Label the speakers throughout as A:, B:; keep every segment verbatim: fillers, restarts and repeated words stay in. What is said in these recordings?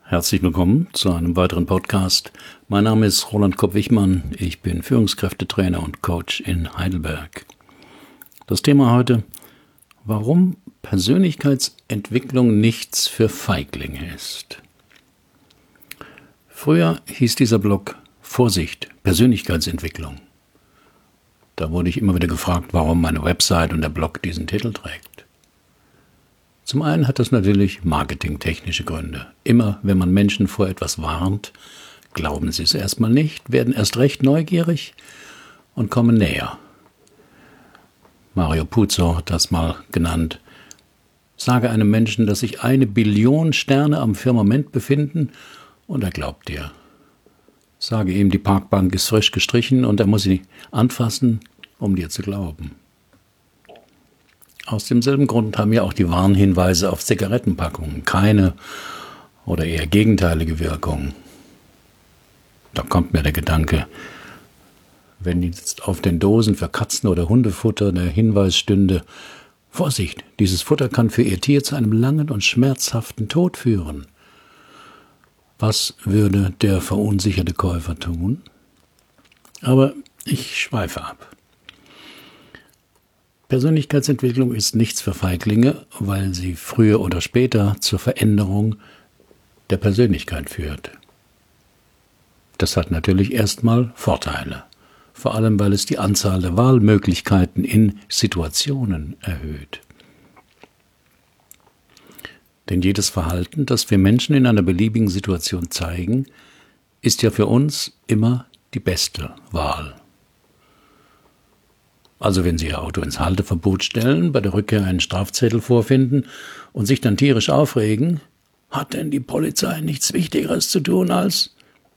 A: Herzlich willkommen zu einem weiteren Podcast. Mein Name ist Roland Kopp-Wichmann. Ich bin Führungskräftetrainer und Coach in Heidelberg. Das Thema heute: Warum Persönlichkeitsentwicklung nichts für Feiglinge ist. Früher hieß dieser Blog Vorsicht, Persönlichkeitsentwicklung. Da wurde ich immer wieder gefragt, warum meine Website und der Blog diesen Titel trägt. Zum einen hat das natürlich marketingtechnische Gründe. Immer wenn man Menschen vor etwas warnt, glauben sie es erstmal nicht, werden erst recht neugierig und kommen näher. Mario Puzo hat das mal genannt: Sage einem Menschen, dass sich eine Billion Sterne am Firmament befinden, und er glaubt dir. Sage ihm, die Parkbank ist frisch gestrichen, und er muss sie anfassen, um dir zu glauben. Aus demselben Grund haben ja auch die Warnhinweise auf Zigarettenpackungen keine oder eher gegenteilige Wirkung. Da kommt mir der Gedanke, wenn jetzt auf den Dosen für Katzen- oder Hundefutter der Hinweis stünde: Vorsicht, dieses Futter kann für Ihr Tier zu einem langen und schmerzhaften Tod führen. Was würde der verunsicherte Käufer tun? Aber ich schweife ab. Persönlichkeitsentwicklung ist nichts für Feiglinge, weil sie früher oder später zur Veränderung der Persönlichkeit führt. Das hat natürlich erstmal Vorteile, vor allem weil es die Anzahl der Wahlmöglichkeiten in Situationen erhöht. Denn jedes Verhalten, das wir Menschen in einer beliebigen Situation zeigen, ist ja für uns immer die beste Wahl. Also wenn Sie Ihr Auto ins Halteverbot stellen, bei der Rückkehr einen Strafzettel vorfinden und sich dann tierisch aufregen: Hat denn die Polizei nichts Wichtigeres zu tun als...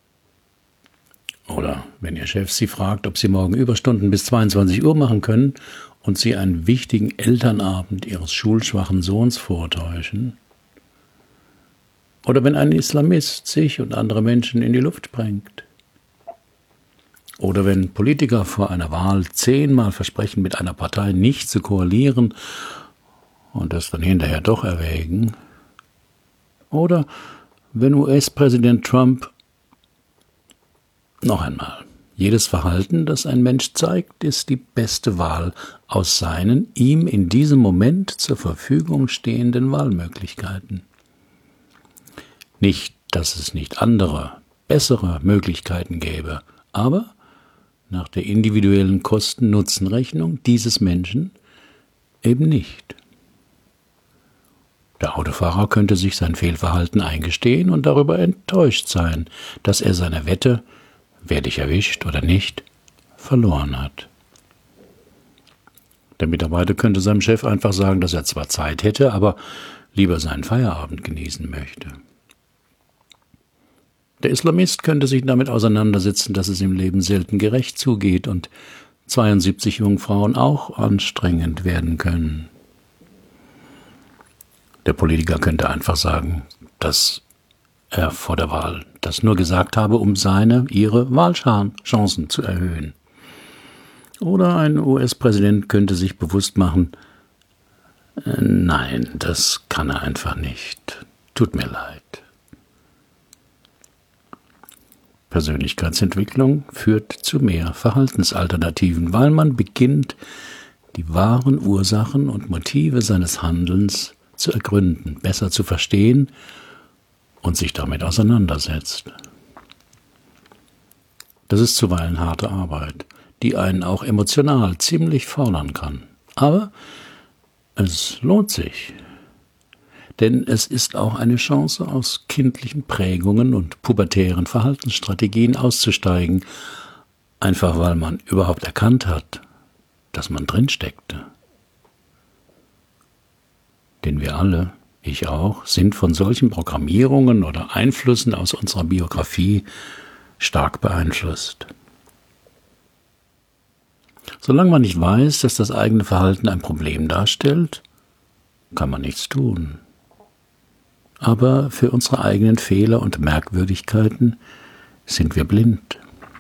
A: Oder wenn Ihr Chef Sie fragt, ob Sie morgen Überstunden bis zweiundzwanzig Uhr machen können und Sie einen wichtigen Elternabend Ihres schulschwachen Sohns vortäuschen. Oder wenn ein Islamist sich und andere Menschen in die Luft sprengt. Oder wenn Politiker vor einer Wahl zehnmal versprechen, mit einer Partei nicht zu koalieren und das dann hinterher doch erwägen. Oder wenn U S-Präsident Trump... Noch einmal, jedes Verhalten, das ein Mensch zeigt, ist die beste Wahl aus seinen ihm in diesem Moment zur Verfügung stehenden Wahlmöglichkeiten. Nicht, dass es nicht andere, bessere Möglichkeiten gäbe, aber nach der individuellen Kosten-Nutzen-Rechnung dieses Menschen eben nicht. Der Autofahrer könnte sich sein Fehlverhalten eingestehen und darüber enttäuscht sein, dass er seine Wette, werde ich erwischt oder nicht, verloren hat. Der Mitarbeiter könnte seinem Chef einfach sagen, dass er zwar Zeit hätte, aber lieber seinen Feierabend genießen möchte. Der Islamist könnte sich damit auseinandersetzen, dass es im Leben selten gerecht zugeht und zweiundsiebzig Jungfrauen auch anstrengend werden können. Der Politiker könnte einfach sagen, dass er vor der Wahl das nur gesagt habe, um seine, ihre Wahlchancen zu erhöhen. Oder ein U S-Präsident könnte sich bewusst machen: äh, Nein, das kann er einfach nicht. Tut mir leid. Persönlichkeitsentwicklung führt zu mehr Verhaltensalternativen, weil man beginnt, die wahren Ursachen und Motive seines Handelns zu ergründen, besser zu verstehen und sich damit auseinandersetzt. Das ist zuweilen harte Arbeit, die einen auch emotional ziemlich fordern kann. Aber es lohnt sich. Denn es ist auch eine Chance, aus kindlichen Prägungen und pubertären Verhaltensstrategien auszusteigen, einfach weil man überhaupt erkannt hat, dass man drinsteckte. Denn wir alle, ich auch, sind von solchen Programmierungen oder Einflüssen aus unserer Biografie stark beeinflusst. Solange man nicht weiß, dass das eigene Verhalten ein Problem darstellt, kann man nichts tun. Aber für unsere eigenen Fehler und Merkwürdigkeiten sind wir blind.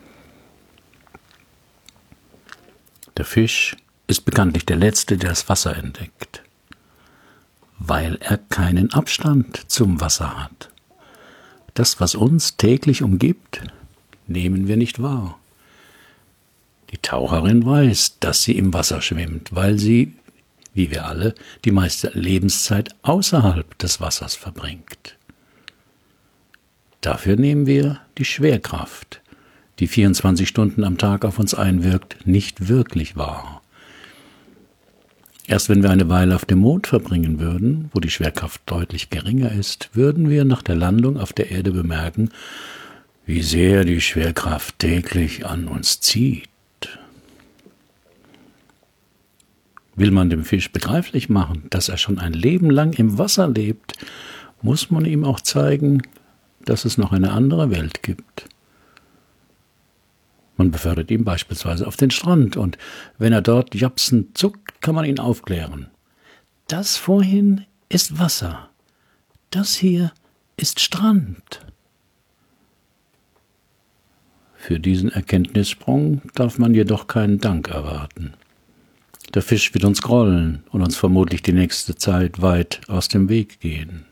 A: Der Fisch ist bekanntlich der Letzte, der das Wasser entdeckt, weil er keinen Abstand zum Wasser hat. Das, was uns täglich umgibt, nehmen wir nicht wahr. Die Taucherin weiß, dass sie im Wasser schwimmt, weil sie, wie wir alle, die meiste Lebenszeit außerhalb des Wassers verbringt. Dafür nehmen wir die Schwerkraft, die vierundzwanzig Stunden am Tag auf uns einwirkt, nicht wirklich wahr. Erst wenn wir eine Weile auf dem Mond verbringen würden, wo die Schwerkraft deutlich geringer ist, würden wir nach der Landung auf der Erde bemerken, wie sehr die Schwerkraft täglich an uns zieht. Will man dem Fisch begreiflich machen, dass er schon ein Leben lang im Wasser lebt, muss man ihm auch zeigen, dass es noch eine andere Welt gibt. Man befördert ihn beispielsweise auf den Strand und wenn er dort japsend zuckt, kann man ihn aufklären. Das vorhin ist Wasser, das hier ist Strand. Für diesen Erkenntnissprung darf man jedoch keinen Dank erwarten. Der Fisch wird uns grollen und uns vermutlich die nächste Zeit weit aus dem Weg gehen.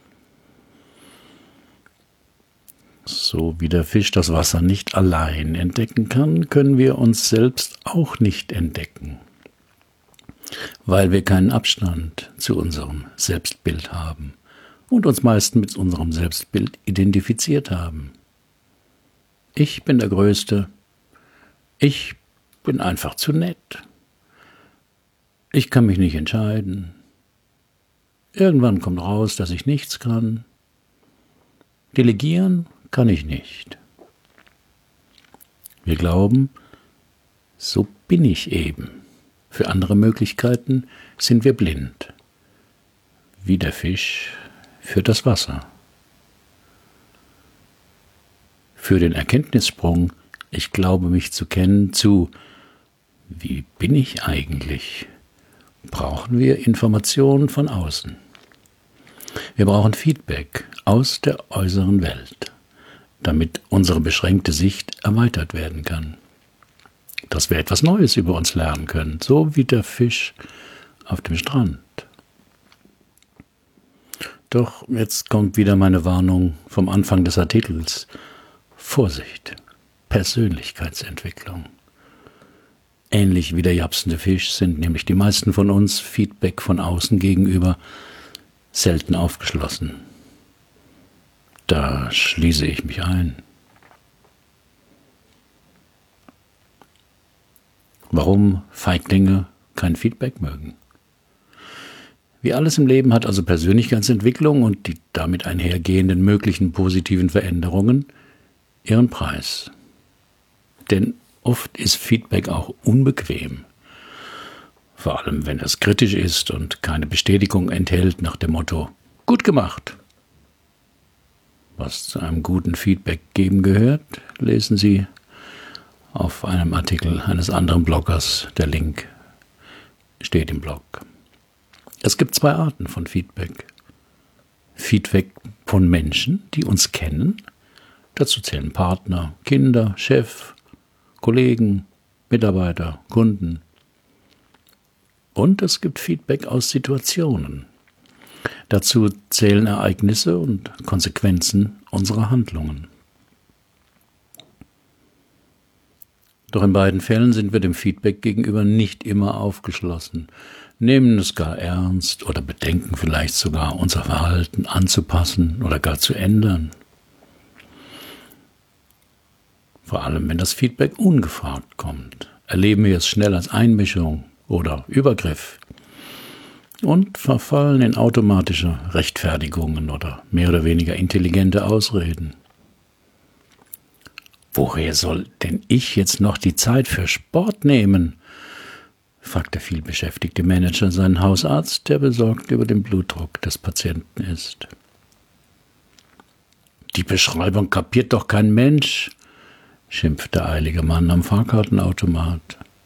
A: So wie der Fisch das Wasser nicht allein entdecken kann, können wir uns selbst auch nicht entdecken, weil wir keinen Abstand zu unserem Selbstbild haben und uns meist mit unserem Selbstbild identifiziert haben. Ich bin der Größte, ich bin einfach zu nett, ich kann mich nicht entscheiden, irgendwann kommt raus, dass ich nichts kann, delegieren kann ich nicht. Wir glauben, so bin ich eben. Für andere Möglichkeiten sind wir blind, wie der Fisch für das Wasser. Für den Erkenntnissprung, ich glaube mich zu kennen, zu wie bin ich eigentlich, brauchen wir Informationen von außen. Wir brauchen Feedback aus der äußeren Welt, damit unsere beschränkte Sicht erweitert werden kann. Dass wir etwas Neues über uns lernen können, so wie der Fisch auf dem Strand. Doch jetzt kommt wieder meine Warnung vom Anfang des Artikels. Vorsicht, Persönlichkeitsentwicklung. Ähnlich wie der japsende Fisch sind nämlich die meisten von uns Feedback von außen gegenüber selten aufgeschlossen. Da schließe ich mich ein. Warum Feiglinge kein Feedback mögen? Wie alles im Leben hat also Persönlichkeitsentwicklung und die damit einhergehenden möglichen positiven Veränderungen ihren Preis. Denn oft ist Feedback auch unbequem. Vor allem, wenn es kritisch ist und keine Bestätigung enthält nach dem Motto, gut gemacht. Was zu einem guten Feedback geben gehört, lesen Sie auf einem Artikel eines anderen Bloggers. Der Link steht im Blog. Es gibt zwei Arten von Feedback. Feedback von Menschen, die uns kennen. Dazu zählen Partner, Kinder, Chef, Kollegen, Mitarbeiter, Kunden. Und es gibt Feedback aus Situationen. Dazu zählen Ereignisse und Konsequenzen unserer Handlungen. Doch in beiden Fällen sind wir dem Feedback gegenüber nicht immer aufgeschlossen, nehmen es gar ernst oder bedenken vielleicht sogar, unser Verhalten anzupassen oder gar zu ändern. Vor allem, wenn das Feedback ungefragt kommt, erleben wir es schnell als Einmischung oder Übergriff und verfallen in automatische Rechtfertigungen oder mehr oder weniger intelligente Ausreden. Woher soll denn ich jetzt noch die Zeit für Sport nehmen? Fragt der vielbeschäftigte Manager seinen Hausarzt, der besorgt über den Blutdruck des Patienten ist. Die Beschreibung kapiert doch kein Mensch, schimpft der eilige Mann am Fahrkartenautomat.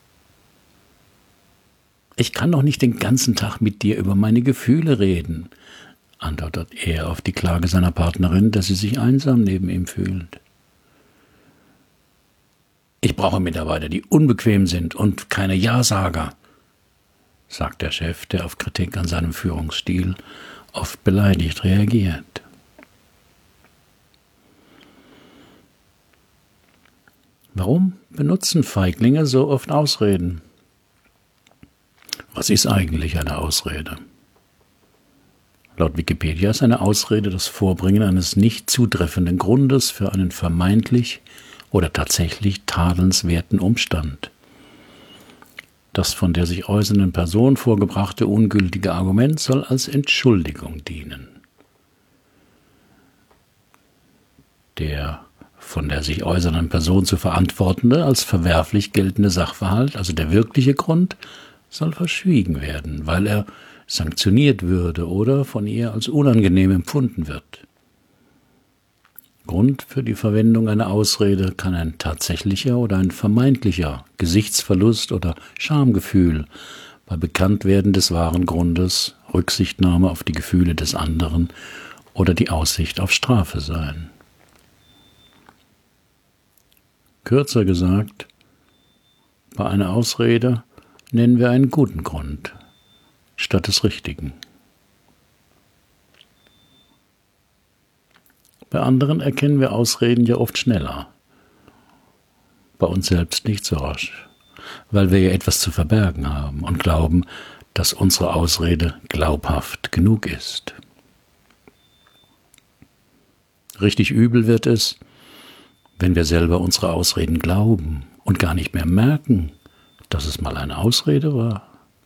A: Ich kann doch nicht den ganzen Tag mit dir über meine Gefühle reden, antwortet er auf die Klage seiner Partnerin, dass sie sich einsam neben ihm fühlt. Ich brauche Mitarbeiter, die unbequem sind und keine Ja-Sager, sagt der Chef, der auf Kritik an seinem Führungsstil oft beleidigt reagiert. Warum benutzen Feiglinge so oft Ausreden? Was ist eigentlich eine Ausrede? Laut Wikipedia ist eine Ausrede das Vorbringen eines nicht zutreffenden Grundes für einen vermeintlich oder tatsächlich tadelnswerten Umstand. Das von der sich äußernden Person vorgebrachte ungültige Argument soll als Entschuldigung dienen. Der von der sich äußernden Person zu verantwortende als verwerflich geltende Sachverhalt, also der wirkliche Grund, soll verschwiegen werden, weil er sanktioniert würde oder von ihr als unangenehm empfunden wird. Grund für die Verwendung einer Ausrede kann ein tatsächlicher oder ein vermeintlicher Gesichtsverlust oder Schamgefühl bei Bekanntwerden des wahren Grundes, Rücksichtnahme auf die Gefühle des anderen oder die Aussicht auf Strafe sein. Kürzer gesagt, bei einer Ausrede nennen wir einen guten Grund statt des richtigen. Bei anderen erkennen wir Ausreden ja oft schneller, bei uns selbst nicht so rasch, weil wir ja etwas zu verbergen haben und glauben, dass unsere Ausrede glaubhaft genug ist. Richtig übel wird es, wenn wir selber unsere Ausreden glauben und gar nicht mehr merken, dass es mal eine Ausrede war.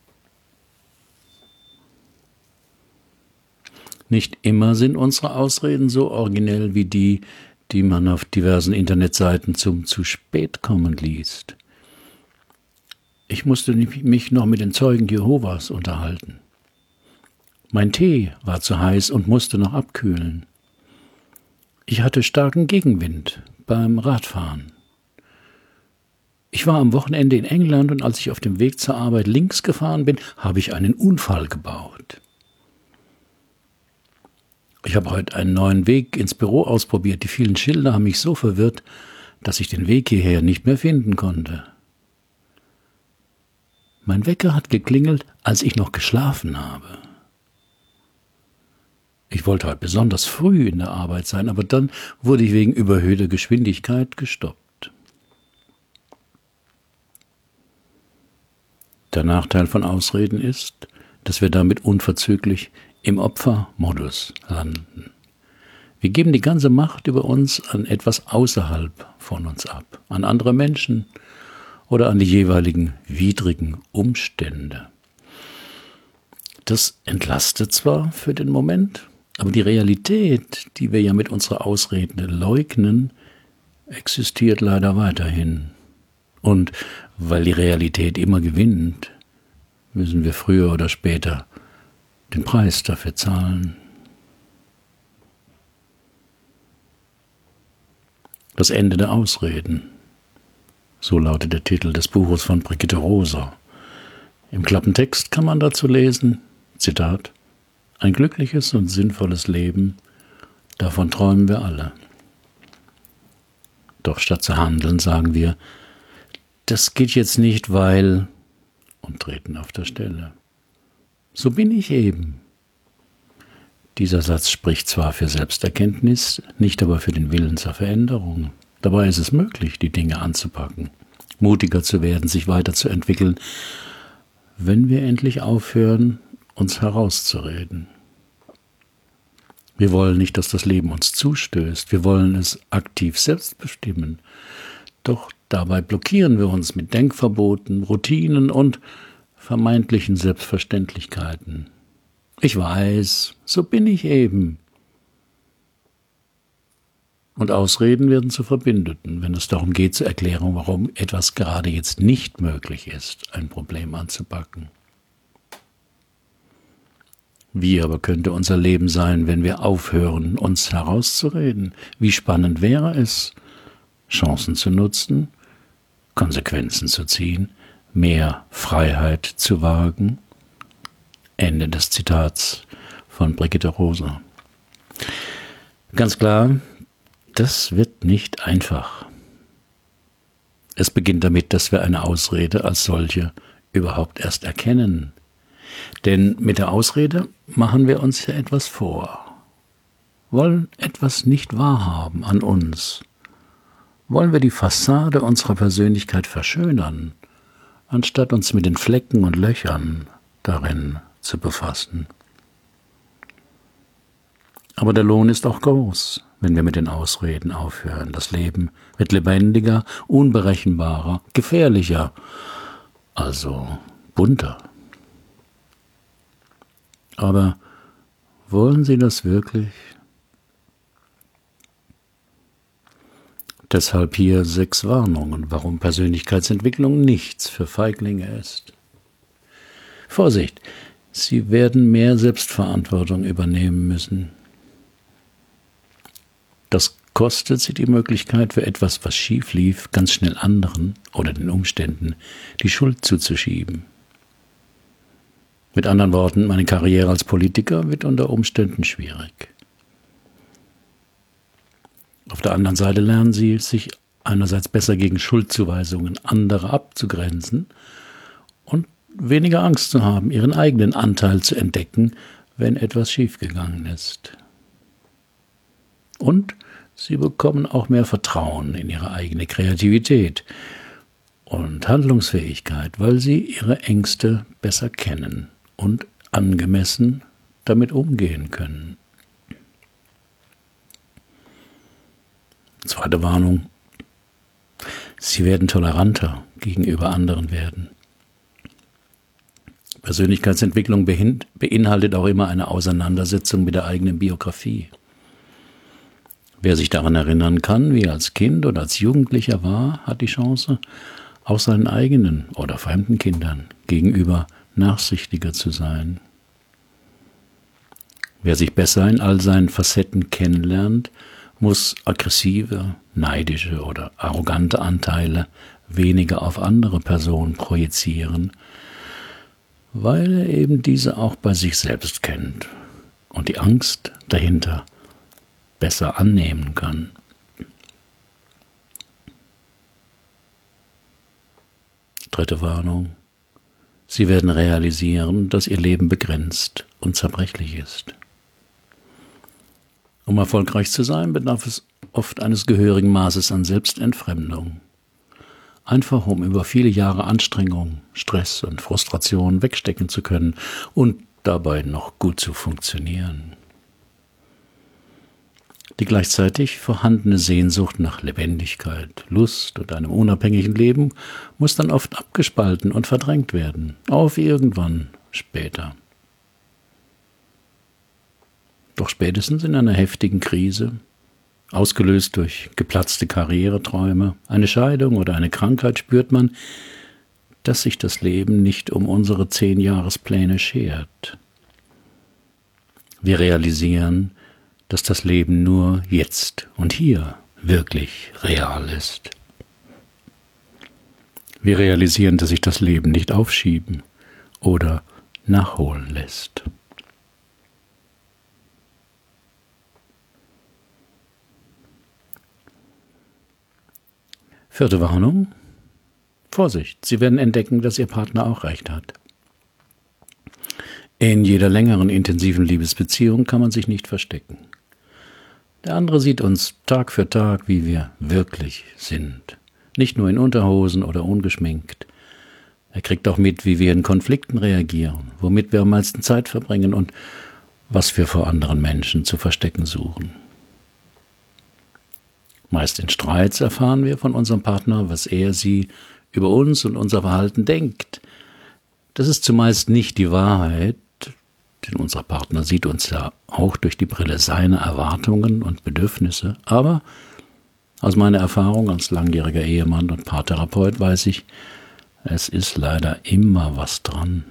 A: Nicht immer sind unsere Ausreden so originell wie die, die man auf diversen Internetseiten zum zu spät kommen liest. Ich musste mich noch mit den Zeugen Jehovas unterhalten. Mein Tee war zu heiß und musste noch abkühlen. Ich hatte starken Gegenwind beim Radfahren. Ich war am Wochenende in England und als ich auf dem Weg zur Arbeit links gefahren bin, habe ich einen Unfall gebaut. Ich habe heute einen neuen Weg ins Büro ausprobiert. Die vielen Schilder haben mich so verwirrt, dass ich den Weg hierher nicht mehr finden konnte. Mein Wecker hat geklingelt, als ich noch geschlafen habe. Ich wollte heute besonders früh in der Arbeit sein, aber dann wurde ich wegen überhöhter Geschwindigkeit gestoppt. Der Nachteil von Ausreden ist, dass wir damit unverzüglich im Opfermodus landen. Wir geben die ganze Macht über uns an etwas außerhalb von uns ab, an andere Menschen oder an die jeweiligen widrigen Umstände. Das entlastet zwar für den Moment, aber die Realität, die wir ja mit unserer Ausrede leugnen, existiert leider weiterhin. Und weil die Realität immer gewinnt, müssen wir früher oder später den Preis dafür zahlen. Das Ende der Ausreden. So lautet der Titel des Buches von Brigitte Roser. Im Klappentext kann man dazu lesen, Zitat, ein glückliches und sinnvolles Leben, davon träumen wir alle. Doch statt zu handeln, sagen wir, das geht jetzt nicht, weil, und treten auf der Stelle. So bin ich eben. Dieser Satz spricht zwar für Selbsterkenntnis, nicht aber für den Willen zur Veränderung. Dabei ist es möglich, die Dinge anzupacken, mutiger zu werden, sich weiterzuentwickeln, wenn wir endlich aufhören, uns herauszureden. Wir wollen nicht, dass das Leben uns zustößt. Wir wollen es aktiv selbst bestimmen. Doch dabei blockieren wir uns mit Denkverboten, Routinen und vermeintlichen Selbstverständlichkeiten. Ich weiß, so bin ich eben. Und Ausreden werden zu Verbündeten, wenn es darum geht, zu erklären, warum etwas gerade jetzt nicht möglich ist, ein Problem anzupacken. Wie aber könnte unser Leben sein, wenn wir aufhören, uns herauszureden? Wie spannend wäre es, Chancen zu nutzen, Konsequenzen zu ziehen, mehr Freiheit zu wagen? Ende des Zitats von Brigitte Roser. Ganz klar, das wird nicht einfach. Es beginnt damit, dass wir eine Ausrede als solche überhaupt erst erkennen. Denn mit der Ausrede machen wir uns ja etwas vor, wollen etwas nicht wahrhaben an uns, wollen wir die Fassade unserer Persönlichkeit verschönern, anstatt uns mit den Flecken und Löchern darin zu befassen. Aber der Lohn ist auch groß, wenn wir mit den Ausreden aufhören. Das Leben wird lebendiger, unberechenbarer, gefährlicher, also bunter. Aber wollen Sie das wirklich? Deshalb hier sechs Warnungen, warum Persönlichkeitsentwicklung nichts für Feiglinge ist. Vorsicht, Sie werden mehr Selbstverantwortung übernehmen müssen. Das kostet Sie die Möglichkeit, für etwas, was schief lief, ganz schnell anderen oder den Umständen die Schuld zuzuschieben. Mit anderen Worten, meine Karriere als Politiker wird unter Umständen schwierig. Auf der anderen Seite lernen Sie, sich einerseits besser gegen Schuldzuweisungen anderer abzugrenzen und weniger Angst zu haben, Ihren eigenen Anteil zu entdecken, wenn etwas schiefgegangen ist. Und Sie bekommen auch mehr Vertrauen in Ihre eigene Kreativität und Handlungsfähigkeit, weil Sie Ihre Ängste besser kennen und angemessen damit umgehen können. Zweite Warnung. Sie werden toleranter gegenüber anderen werden. Persönlichkeitsentwicklung beinhaltet auch immer eine Auseinandersetzung mit der eigenen Biografie. Wer sich daran erinnern kann, wie er als Kind oder als Jugendlicher war, hat die Chance, auch seinen eigenen oder fremden Kindern gegenüber nachsichtiger zu sein. Wer sich besser in all seinen Facetten kennenlernt, muss aggressive, neidische oder arrogante Anteile weniger auf andere Personen projizieren, weil er eben diese auch bei sich selbst kennt und die Angst dahinter besser annehmen kann. Dritte Warnung. Sie werden realisieren, dass Ihr Leben begrenzt und zerbrechlich ist. Um erfolgreich zu sein, bedarf es oft eines gehörigen Maßes an Selbstentfremdung. Einfach um über viele Jahre Anstrengung, Stress und Frustration wegstecken zu können und dabei noch gut zu funktionieren. Die gleichzeitig vorhandene Sehnsucht nach Lebendigkeit, Lust und einem unabhängigen Leben muss dann oft abgespalten und verdrängt werden, auf irgendwann später. Doch spätestens in einer heftigen Krise, ausgelöst durch geplatzte Karriereträume, eine Scheidung oder eine Krankheit, spürt man, dass sich das Leben nicht um unsere Zehnjahrespläne schert. Wir realisieren, dass das Leben nur jetzt und hier wirklich real ist. Wir realisieren, dass sich das Leben nicht aufschieben oder nachholen lässt. Vierte Warnung. Vorsicht, Sie werden entdecken, dass Ihr Partner auch recht hat. In jeder längeren, intensiven Liebesbeziehung kann man sich nicht verstecken. Der andere sieht uns Tag für Tag, wie wir wirklich sind. Nicht nur in Unterhosen oder ungeschminkt. Er kriegt auch mit, wie wir in Konflikten reagieren, womit wir am meisten Zeit verbringen und was wir vor anderen Menschen zu verstecken suchen. Meist in Streits erfahren wir von unserem Partner, was er, sie über uns und unser Verhalten denkt. Das ist zumeist nicht die Wahrheit, denn unser Partner sieht uns ja auch durch die Brille seiner Erwartungen und Bedürfnisse. Aber aus meiner Erfahrung als langjähriger Ehemann und Paartherapeut weiß ich, es ist leider immer was dran.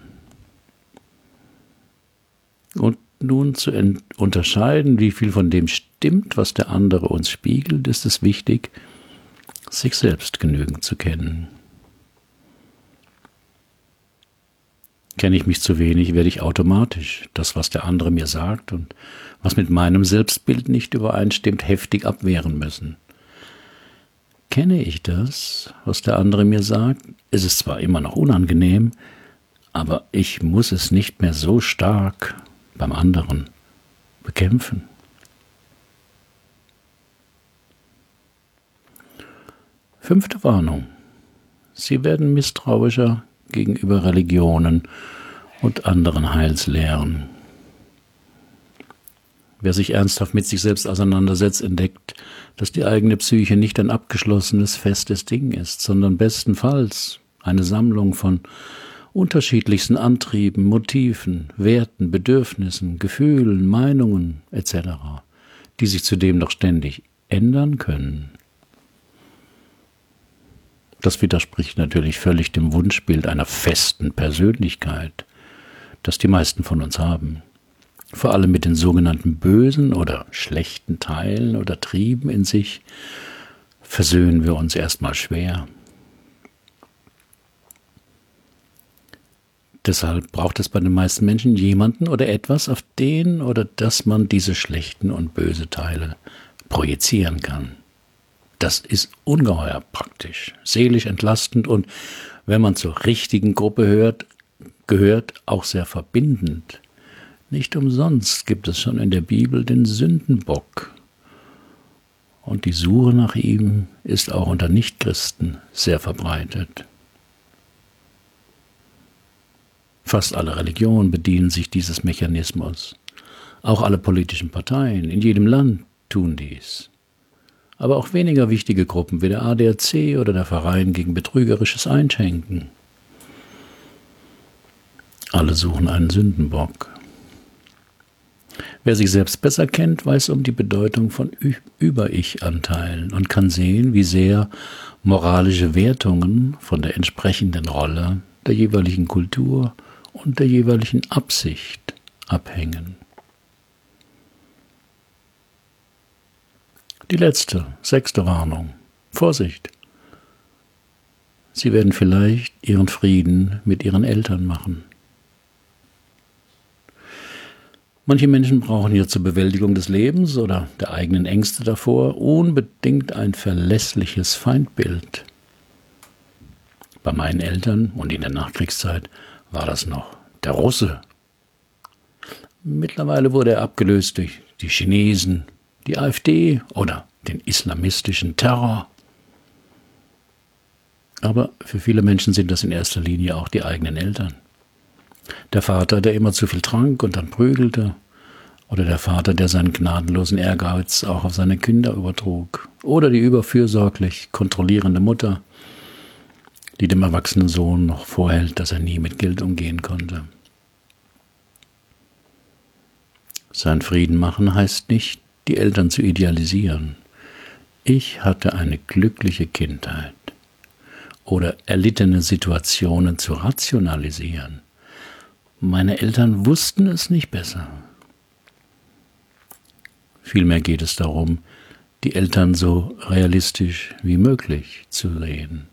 A: Und nun zu unterscheiden, wie viel von dem stimmt, was der andere uns spiegelt, ist es wichtig, sich selbst genügend zu kennen. Kenne ich mich zu wenig, werde ich automatisch das, was der andere mir sagt und was mit meinem Selbstbild nicht übereinstimmt, heftig abwehren müssen. Kenne ich das, was der andere mir sagt, ist es zwar immer noch unangenehm, aber ich muss es nicht mehr so stark beim anderen bekämpfen. Fünfte Warnung. Sie werden misstrauischer gegenüber Religionen und anderen Heilslehren. Wer sich ernsthaft mit sich selbst auseinandersetzt, entdeckt, dass die eigene Psyche nicht ein abgeschlossenes, festes Ding ist, sondern bestenfalls eine Sammlung von unterschiedlichsten Antrieben, Motiven, Werten, Bedürfnissen, Gefühlen, Meinungen et cetera, die sich zudem noch ständig ändern können. Das widerspricht natürlich völlig dem Wunschbild einer festen Persönlichkeit, das die meisten von uns haben. Vor allem mit den sogenannten bösen oder schlechten Teilen oder Trieben in sich versöhnen wir uns erstmal schwer. Deshalb braucht es bei den meisten Menschen jemanden oder etwas, auf den oder das man diese schlechten und böse Teile projizieren kann. Das ist ungeheuer praktisch, seelisch entlastend und, wenn man zur richtigen Gruppe hört, gehört, auch sehr verbindend. Nicht umsonst gibt es schon in der Bibel den Sündenbock. Und die Suche nach ihm ist auch unter Nichtchristen sehr verbreitet. Fast alle Religionen bedienen sich dieses Mechanismus. Auch alle politischen Parteien in jedem Land tun dies. Aber auch weniger wichtige Gruppen wie der A D A C oder der Verein gegen betrügerisches Einschenken. Alle suchen einen Sündenbock. Wer sich selbst besser kennt, weiß um die Bedeutung von Über-Ich-Anteilen und kann sehen, wie sehr moralische Wertungen von der entsprechenden Rolle, der jeweiligen Kultur und der jeweiligen Absicht abhängen. Die letzte, sechste Warnung. Vorsicht! Sie werden vielleicht ihren Frieden mit ihren Eltern machen. Manche Menschen brauchen ja zur Bewältigung des Lebens oder der eigenen Ängste davor unbedingt ein verlässliches Feindbild. Bei meinen Eltern und in der Nachkriegszeit war das noch der Russe. Mittlerweile wurde er abgelöst durch die Chinesen, die AfD oder den islamistischen Terror. Aber für viele Menschen sind das in erster Linie auch die eigenen Eltern. Der Vater, der immer zu viel trank und dann prügelte, oder der Vater, der seinen gnadenlosen Ehrgeiz auch auf seine Kinder übertrug, oder die überfürsorglich kontrollierende Mutter, die dem erwachsenen Sohn noch vorhält, dass er nie mit Geld umgehen konnte. Sein Frieden machen heißt nicht, die Eltern zu idealisieren. Ich hatte eine glückliche Kindheit. Oder erlittene Situationen zu rationalisieren. Meine Eltern wussten es nicht besser. Vielmehr geht es darum, die Eltern so realistisch wie möglich zu sehen.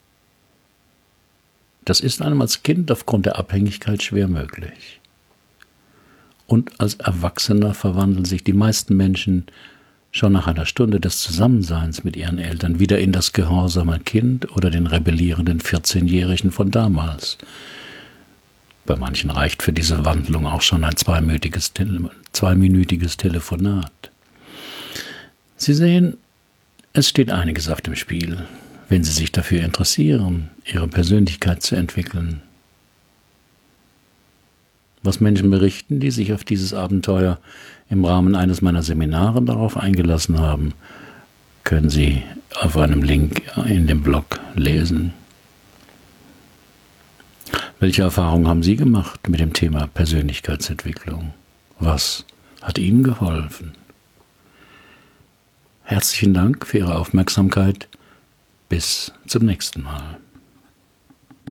A: Das ist einem als Kind aufgrund der Abhängigkeit schwer möglich. Und als Erwachsener verwandeln sich die meisten Menschen schon nach einer Stunde des Zusammenseins mit ihren Eltern wieder in das gehorsame Kind oder den rebellierenden vierzehnjährigen von damals. Bei manchen reicht für diese Wandlung auch schon ein zweiminütiges, Tele- zweiminütiges Telefonat. Sie sehen, es steht einiges auf dem Spiel, wenn Sie sich dafür interessieren, Ihre Persönlichkeit zu entwickeln. Was Menschen berichten, die sich auf dieses Abenteuer im Rahmen eines meiner Seminare darauf eingelassen haben, können Sie auf einem Link in dem Blog lesen. Welche Erfahrungen haben Sie gemacht mit dem Thema Persönlichkeitsentwicklung? Was hat Ihnen geholfen? Herzlichen Dank für Ihre Aufmerksamkeit. Bis zum nächsten Mal.